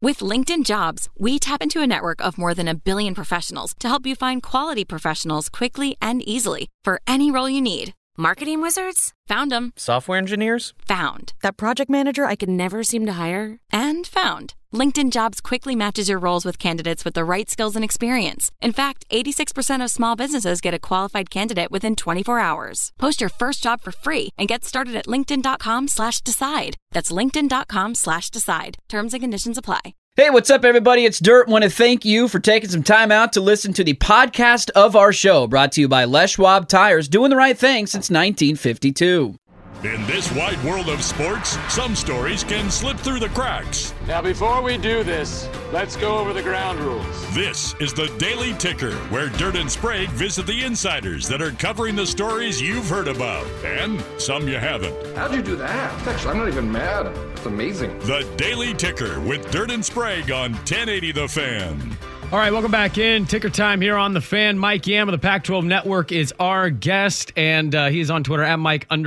With LinkedIn Jobs, we tap into a network of more than 1 billion professionals to help you find quality professionals quickly and easily for any role you need. Marketing wizards? Found them. Software engineers? Found. That project manager I could never seem to hire? And found. LinkedIn Jobs quickly matches your roles with candidates with the right skills and experience. In fact, 86% of small businesses get a qualified candidate within 24 hours. Post your first job for free and get started at linkedin.com/decide. That's linkedin.com/decide. Terms and conditions apply. Hey, what's up, everybody? It's Dirt. Want to thank you for taking some time out to listen to the podcast of our show, brought to you by Les Schwab Tires, doing the right thing since 1952. In this wide world of sports, some stories can slip through the cracks. Now, before we do this, let's go over the ground rules. This is the Daily Ticker, where Dirt and Sprague visit the insiders that are covering the stories you've heard about, and some you haven't. How'd you do that? Actually, I'm not even mad. It's amazing. The Daily Ticker with Dirt and Sprague on 1080 The Fan. All right, welcome back in. Ticker time here on The Fan. Mike Yam of the Pac-12 Network is our guest, and he is on Twitter at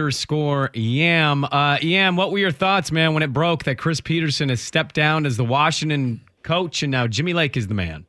Mike_Yam. Yam, what were your thoughts, man, when it broke that Chris Petersen has stepped down as the Washington coach and now Jimmy Lake is the man?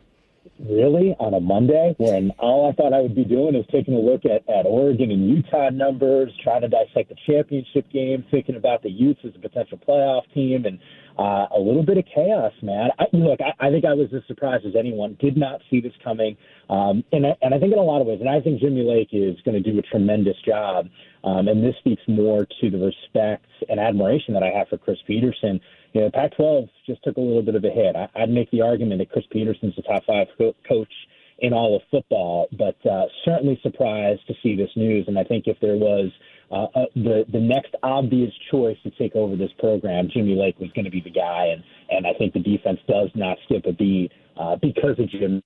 Really? On a Monday, when all I thought I would be doing is taking a look at Oregon and Utah numbers, trying to dissect the championship game, thinking about the Utes as a potential playoff team, and a little bit of chaos, man. I think I was as surprised as anyone. Did not see this coming. And I think in a lot of ways, and I think Jimmy Lake is going to do a tremendous job. And this speaks more to the respect and admiration that I have for Chris Petersen. You know, Pac-12 just took a little bit of a hit. I'd make the argument that Chris Petersen's the top 5 coach in all of football, but certainly surprised to see this news. And I think if there was the next obvious choice to take over this program, Jimmy Lake was going to be the guy. And I think the defense does not skip a beat because of Jim.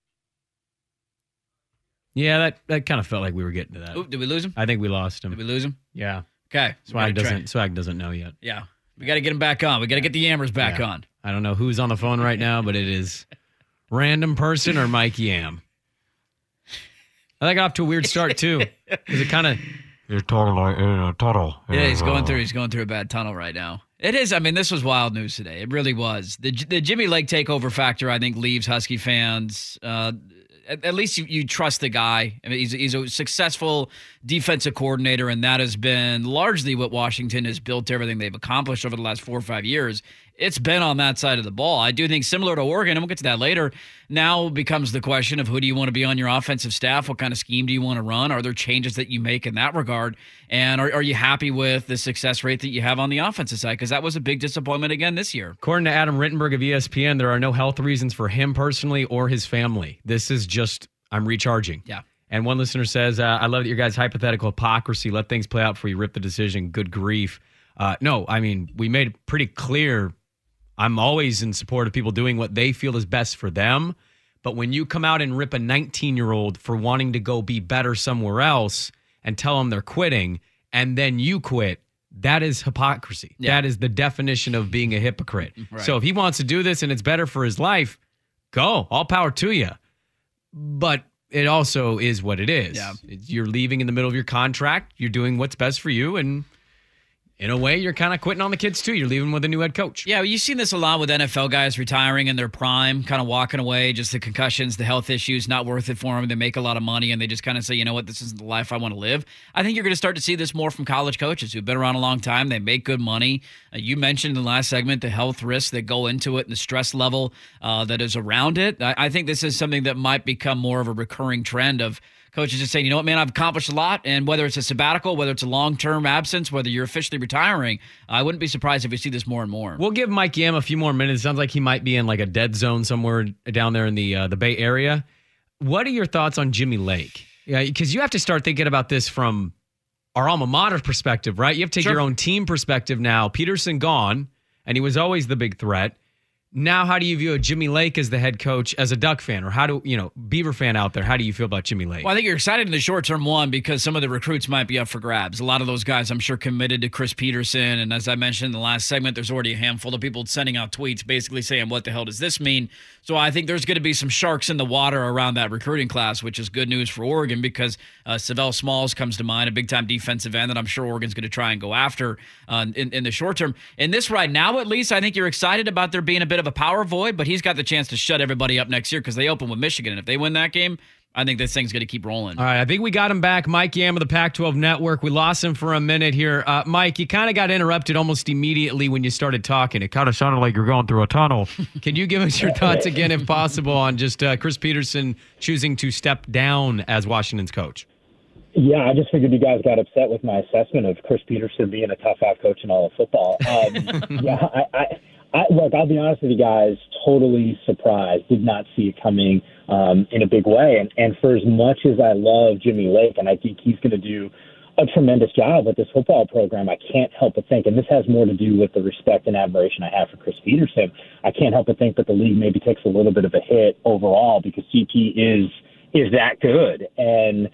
Yeah, that kind of felt like we were getting to that. Oop, did we lose him? I think we lost him. Did we lose him? Yeah. Okay. Swag doesn't know yet. Yeah. We got to get him back on. We got to get the Yammers back on. I don't know who's on the phone right now, but it is random person or Mike Yam. I got off to a weird start too. Because it kind of you're talking like in a tunnel. Yeah, he's going through a bad tunnel right now. It is. I mean, this was wild news today. It really was. The Jimmy Lake takeover factor, I think, leaves Husky fans. At least you trust the guy. I mean, he's a successful defensive coordinator, and that has been largely what Washington has built everything they've accomplished over the last 4 or 5 years. It's been on that side of the ball. I do think similar to Oregon, and we'll get to that later, now becomes the question of who do you want to be on your offensive staff? What kind of scheme do you want to run? Are there changes that you make in that regard? And are you happy with the success rate that you have on the offensive side? Because that was a big disappointment again this year. According to Adam Rittenberg of ESPN, there are no health reasons for him personally or his family. This is just, I'm recharging. Yeah. And one listener says, I love that your guys' hypothetical hypocrisy. Let things play out before you rip the decision. Good grief. No, I mean, we made it pretty clear. I'm always in support of people doing what they feel is best for them. But when you come out and rip a 19-year-old for wanting to go be better somewhere else and tell them they're quitting, and then you quit, that is hypocrisy. Yeah. That is the definition of being a hypocrite. Right. So if he wants to do this and it's better for his life, go. All power to you. But it also is what it is. Yeah. You're leaving in the middle of your contract. You're doing what's best for you, and in a way, you're kind of quitting on the kids, too. You're leaving with a new head coach. Yeah, you've seen this a lot with NFL guys retiring in their prime, kind of walking away, just the concussions, the health issues, not worth it for them. They make a lot of money, and they just kind of say, you know what, this isn't the life I want to live. I think you're going to start to see this more from college coaches who've been around a long time. They make good money. You mentioned in the last segment the health risks that go into it and the stress level that is around it. I think this is something that might become more of a recurring trend of coaches just saying, you know what, man, I've accomplished a lot, and whether it's a sabbatical, whether it's a long-term absence, whether you're officially retiring, I wouldn't be surprised if we see this more and more. We'll give Mike Yam a few more minutes. It sounds like he might be in like a dead zone somewhere down there in the Bay Area. What are your thoughts on Jimmy Lake? Yeah, because you have to start thinking about this from our alma mater perspective, right? You have to take your own team perspective now. Petersen gone, and he was always the big threat. Now, how do you view a Jimmy Lake as the head coach, as a Duck fan, or how do, Beaver fan out there, how do you feel about Jimmy Lake? Well, I think you're excited in the short term, one, because some of the recruits might be up for grabs. A lot of those guys, I'm sure, committed to Chris Petersen. And as I mentioned in the last segment, there's already a handful of people sending out tweets basically saying, what the hell does this mean? So I think there's going to be some sharks in the water around that recruiting class, which is good news for Oregon because Savell Smalls comes to mind, a big-time defensive end that I'm sure Oregon's going to try and go after in the short term. In this right now, at least, I think you're excited about there being a bit of a power void, but he's got the chance to shut everybody up next year because they open with Michigan. And if they win that game, I think this thing's going to keep rolling. All right, I think we got him back. Mike Yam of the Pac-12 Network. We lost him for a minute here. Mike, you kind of got interrupted almost immediately when you started talking. It kind of sounded like you're going through a tunnel. Can you give us your thoughts again, if possible, on just Chris Petersen choosing to step down as Washington's coach? Yeah, I just figured you guys got upset with my assessment of Chris Petersen being a top 5 coach in all of football. Look, I'll be honest with you guys, totally surprised. Did not see it coming in a big way. And for as much as I love Jimmy Lake, and I think he's going to do a tremendous job with this football program, I can't help but think, and this has more to do with the respect and admiration I have for Chris Petersen, I can't help but think that the league maybe takes a little bit of a hit overall because CP is that good. And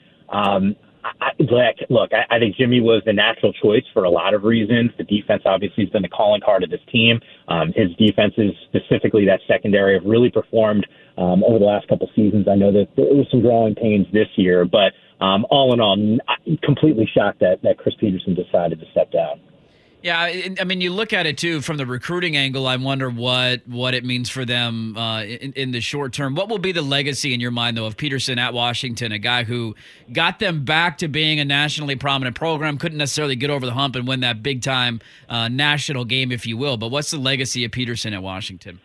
I think Jimmy was the natural choice for a lot of reasons. The defense obviously has been the calling card of this team. His defenses, specifically that secondary, have really performed over the last couple seasons. I know that there was some growing pains this year, but all in all, I'm completely shocked that Chris Petersen decided to step down. Yeah, I mean, you look at it, too, from the recruiting angle. I wonder what it means for them in the short term. What will be the legacy in your mind, though, of Petersen at Washington, a guy who got them back to being a nationally prominent program, couldn't necessarily get over the hump and win that big-time national game, if you will. But what's the legacy of Petersen at Washington?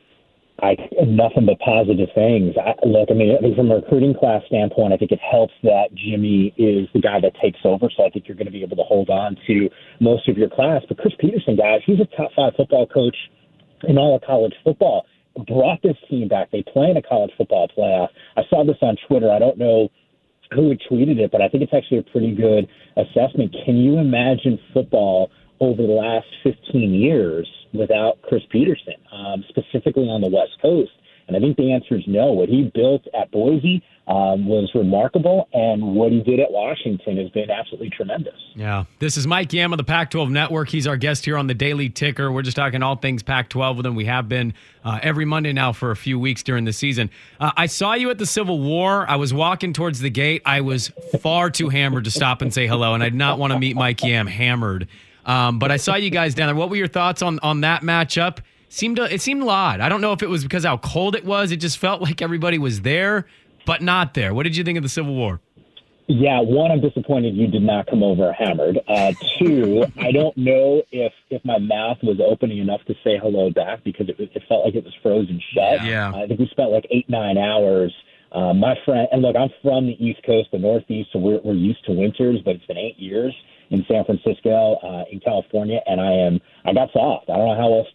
Nothing but positive things. I think from a recruiting class standpoint, I think it helps that Jimmy is the guy that takes over, so I think you're going to be able to hold on to most of your class. But Chris Petersen, guys, he's a top 5 football coach in all of college football. Brought this team back. They play in a college football playoff. I saw this on Twitter. I don't know who had tweeted it, but I think it's actually a pretty good assessment. Can you imagine football over the last 15 years without Chris Petersen, specifically on the West Coast? And I think the answer is no. What he built at Boise was remarkable, and what he did at Washington has been absolutely tremendous. Yeah. This is Mike Yam of the Pac-12 Network. He's our guest here on the Daily Ticker. We're just talking all things Pac-12 with him. We have been every Monday now for a few weeks during the season. I saw you at the Civil War. I was walking towards the gate. I was far too hammered to stop and say hello, and I did not want to meet Mike Yam hammered. But I saw you guys down there. What were your thoughts on that matchup? It seemed odd. I don't know if it was because how cold it was. It just felt like everybody was there, but not there. What did you think of the Civil War? Yeah, one, I'm disappointed you did not come over hammered. Two, I don't know if my mouth was opening enough to say hello back because it felt like it was frozen shut. Yeah. I think we spent like 8-9 hours. My friend, and look, I'm from the East Coast, the Northeast, so we're used to winters, but it's been 8 years in San Francisco, in California, and I got soft. I don't know how else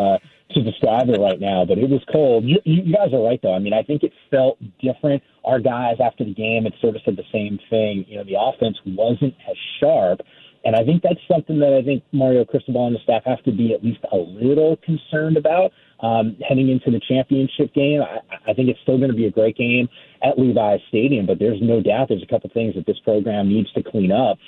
to describe it right now, but it was cold. You guys are right, though. I mean, I think it felt different. Our guys after the game had sort of said the same thing. You know, the offense wasn't as sharp, and I think that's something that I think Mario Cristobal and the staff have to be at least a little concerned about heading into the championship game. I think it's still going to be a great game at Levi's Stadium, but there's no doubt there's a couple things that this program needs to clean up.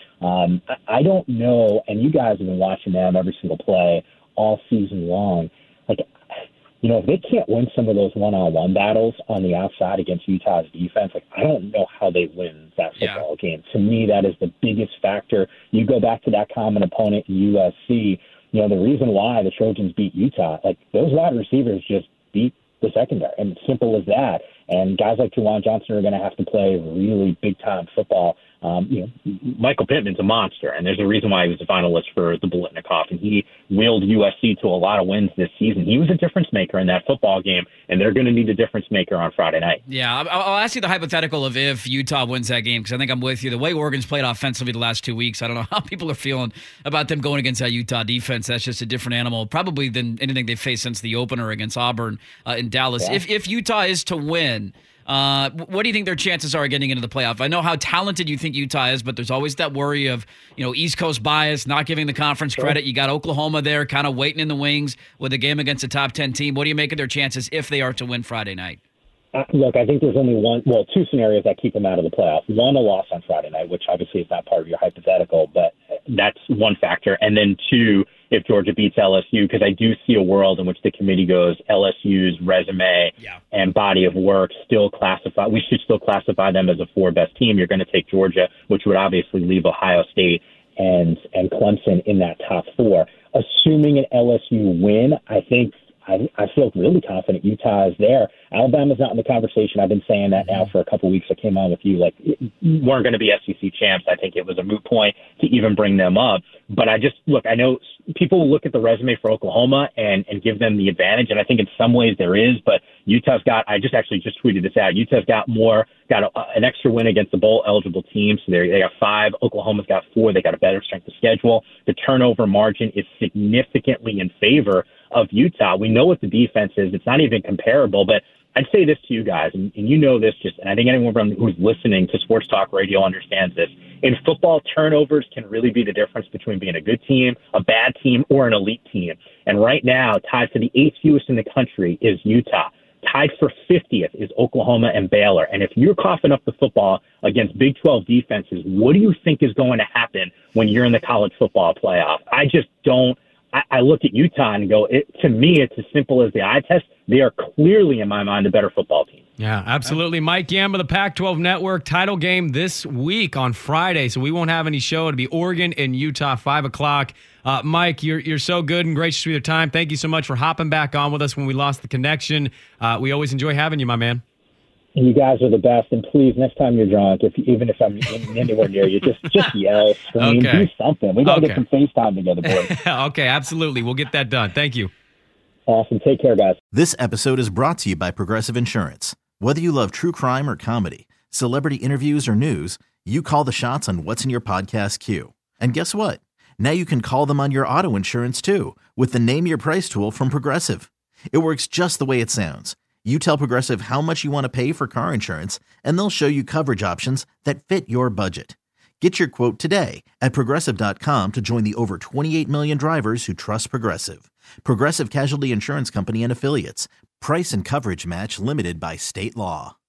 I don't know, and you guys have been watching them every single play all season long. Like, you know, if they can't win some of those one-on-one battles on the outside against Utah's defense, like, I don't know how they win that football game. To me, that is the biggest factor. You go back to that common opponent in USC, you know, the reason why the Trojans beat Utah, like, those wide receivers just beat the secondary, and it's simple as that. And guys like Juwan Johnson are going to have to play really big-time football. You know, Michael Pittman's a monster, and there's a reason why he was a finalist for the Biletnikoff, and he wheeled USC to a lot of wins this season. He was a difference maker in that football game, and they're going to need a difference maker on Friday night. Yeah, I'll ask you the hypothetical of if Utah wins that game, because I think I'm with you. The way Oregon's played offensively the last 2 weeks, I don't know how people are feeling about them going against that Utah defense. That's just a different animal, probably than anything they've faced since the opener against Auburn in Dallas. Yeah. If Utah is to win, what do you think their chances are getting into the playoff? I know how talented you think Utah is, but there's always that worry of, you know, East Coast bias, not giving the conference credit. You got Oklahoma there kind of waiting in the wings with a game against a top 10 team. What do you make of their chances if they are to win Friday night? Look, I think there's only two scenarios that keep them out of the playoff. One, a loss on Friday night, which obviously is not part of your hypothetical, but that's one factor. And then two, if Georgia beats LSU, because I do see a world in which the committee goes, LSU's resume and body of work we should still classify them as a 4 best team. You're going to take Georgia, which would obviously leave Ohio State and Clemson in that top 4. Assuming an LSU win, I think I feel really confident Utah is there. Alabama's not in the conversation. I've been saying that now for a couple of weeks. I came on with you like weren't going to be SEC champs. I think it was a moot point to even bring them up. But I know people will look at the resume for Oklahoma and give them the advantage, and I think in some ways there is. But Utah's got. I just tweeted this out. Utah's got an extra win against the bowl eligible teams. So they got 5. Oklahoma's got 4. They got a better strength of schedule. The turnover margin is significantly in favor of Utah. We know what the defense is. It's not even comparable, but I'd say this to you guys, and you know this, and I think anyone who's listening to Sports Talk Radio understands this. In football, turnovers can really be the difference between being a good team, a bad team, or an elite team. And right now, tied for the 8th fewest in the country is Utah. Tied for 50th is Oklahoma and Baylor. And if you're coughing up the football against Big 12 defenses, what do you think is going to happen when you're in the college football playoff? I just don't. I look at Utah and go, to me, it's as simple as the eye test. They are clearly, in my mind, a better football team. Yeah, absolutely. Mike Yam of the Pac-12 Network. Title game this week on Friday, so we won't have any show. It'll be Oregon and Utah, 5 o'clock. Mike, you're so good and gracious with your time. Thank you so much for hopping back on with us when we lost the connection. We always enjoy having you, my man. You guys are the best, and please, next time you're drunk, even if I'm anywhere near you, just yell, scream, do something. We got to get some FaceTime together, boys. Okay, absolutely. We'll get that done. Thank you. Awesome. Take care, guys. This episode is brought to you by Progressive Insurance. Whether you love true crime or comedy, celebrity interviews or news, you call the shots on what's in your podcast queue. And guess what? Now you can call them on your auto insurance, too, with the Name Your Price tool from Progressive. It works just the way it sounds. You tell Progressive how much you want to pay for car insurance, and they'll show you coverage options that fit your budget. Get your quote today at Progressive.com to join the over 28 million drivers who trust Progressive. Progressive Casualty Insurance Company and Affiliates. Price and coverage match limited by state law.